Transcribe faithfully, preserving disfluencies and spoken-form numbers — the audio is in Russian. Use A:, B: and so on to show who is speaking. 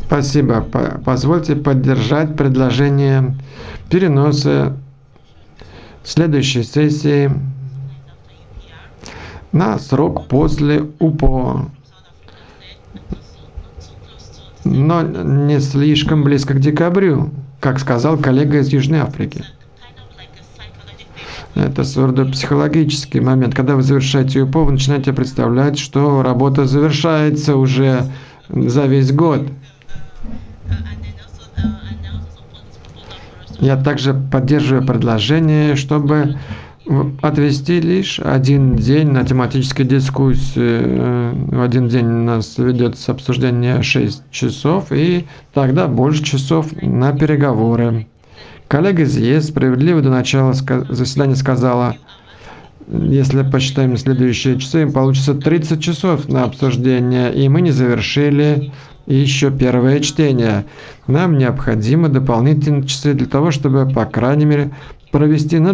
A: Спасибо. По- Позвольте поддержать предложение переноса следующей сессии на срок после УПО, но не слишком близко к декабрю, как сказал коллега из Южной Африки. Это своего рода психологический момент. Когда вы завершаете УПО, вы начинаете представлять, что работа завершается уже за весь год. Я также поддерживаю предложение, чтобы отвести лишь один день на тематические дискуссии. В один день у нас ведется обсуждение шесть часов, и тогда больше часов на переговоры. Коллега из ЕС справедливо до начала заседания сказала, если посчитаем следующие часы, получится тридцать часов на обсуждение, и мы не завершили еще первое чтение. Нам необходимы дополнительные часы для того, чтобы, по крайней мере, провести